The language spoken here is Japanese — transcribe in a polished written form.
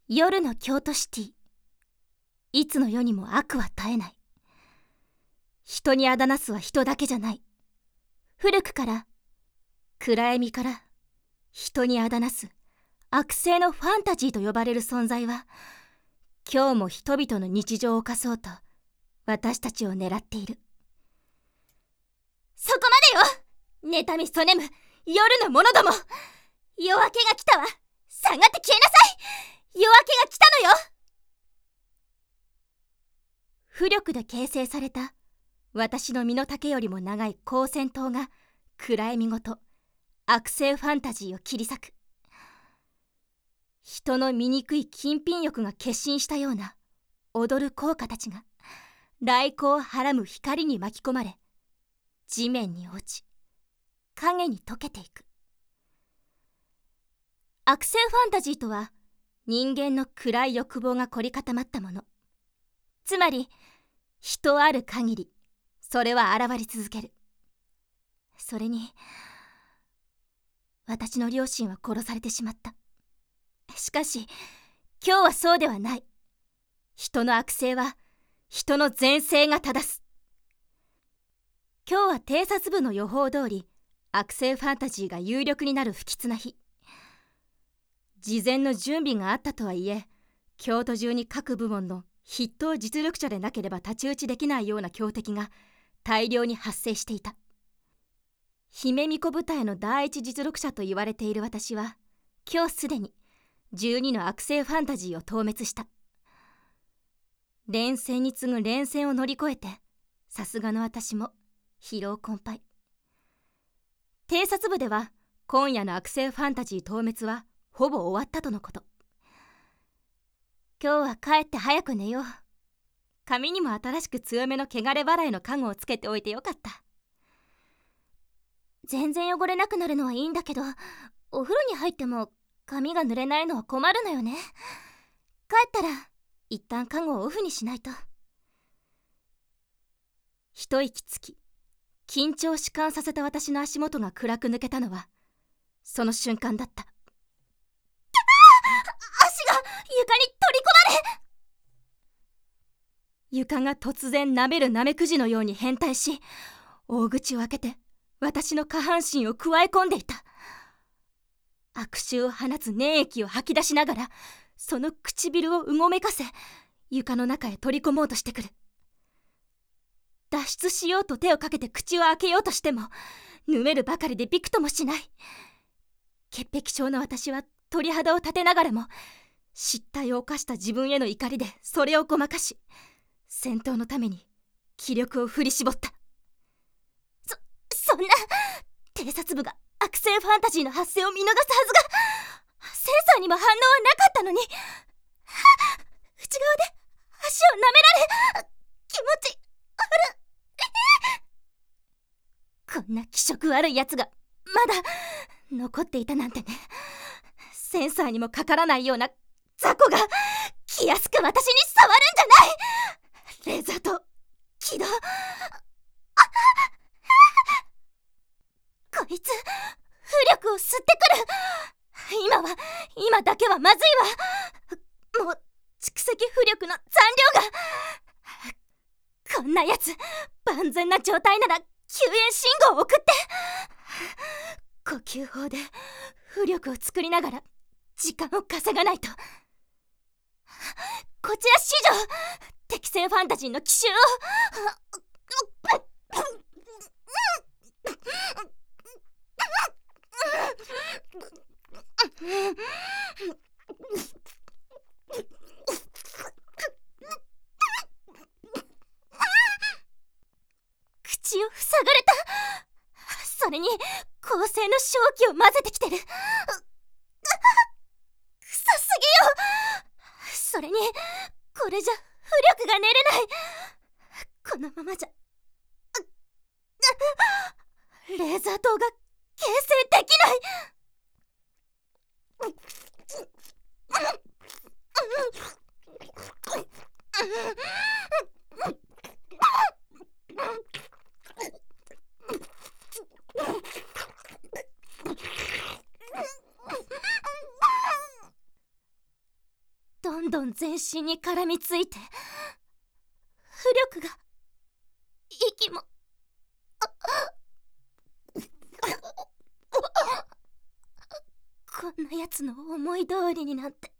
夜の京都シティ。いつの世にも悪は絶えない。人にあだなすは人だけじゃない。古くから暗闇から人にあだなす悪性のファンタジーと呼ばれる存在は、今日も人々の日常を犯そうと私たちを狙っている。そこまでよ、妬みそねむ夜の者ども。夜明けが来たわ。下がって消えなさい。夜明けが来たのよ。巫力で形成された私の身の丈よりも長い光線灯が暗闇ごと悪性ファンタジーを切り裂く。人の醜い金品欲が結晶したような踊る効果たちが雷光をはらむ光に巻き込まれ、地面に落ち影に溶けていく。悪性ファンタジーとは、人間の暗い欲望が凝り固まったもの。つまり人ある限りそれは現れ続ける。それに私の両親は殺されてしまった。しかし今日はそうではない。人の悪性は人の善性が正す。今日は偵察部の予報通り、悪性ファンタジーが有力になる不吉な日。事前の準備があったとはいえ、京都中に各部門の筆頭実力者でなければ太刀打ちできないような強敵が大量に発生していた。姫巫女部隊の第一実力者と言われている私は、今日すでに12の悪性ファンタジーを討滅した。連戦に次ぐ連戦を乗り越えて、さすがの私も疲労困憊。偵察部では今夜の悪性ファンタジー討滅はほぼ終わったとのこと。今日は帰って早く寝よう。髪にも新しく強めの汚れ払いの家具をつけておいてよかった。全然汚れなくなるのはいいんだけど、お風呂に入っても髪が濡れないのは困るのよね。帰ったら一旦家具をオフにしないと。一息つき緊張を弛緩させた私の足元が暗く抜けたのはその瞬間だった。足が床に取り込まれ、床が突然舐めるナメクジのように変態し、大口を開けて私の下半身をくわえ込んでいた。悪臭を放つ粘液を吐き出しながら、その唇をうごめかせ床の中へ取り込もうとしてくる。脱出しようと手をかけて口を開けようとしても、ぬめるばかりでびくともしない。潔癖症の私は鳥肌を立てながらも、失態を犯した自分への怒りでそれをごまかし、戦闘のために気力を振り絞った。そんな、偵察部が悪性ファンタジーの発生を見逃すはずが、センサーにも反応はなかったのに。内側で足を舐められ、気持ち悪い。こんな気色悪いやつがまだ残っていたなんてね。センサーにもかからないような雑魚が気安く私に触るんじゃない。レーザーと起動。こいつ巫力を吸ってくる。今だけはまずいわ。もう蓄積巫力の残量が。こんなやつ万全な状態なら救援信号を送って。呼吸法で巫力を作りながら時間を稼がないと。こちら史上適正ファンタジーの奇襲を。口を塞がれた。それに光線の瘴気を混ぜてきてる。臭すぎよ。それにこれじゃ巫力が練れない。このままじゃレーザー灯が形成できない。 んどん全身に絡みついて、浮力が息もこんなやつの思い通りになんて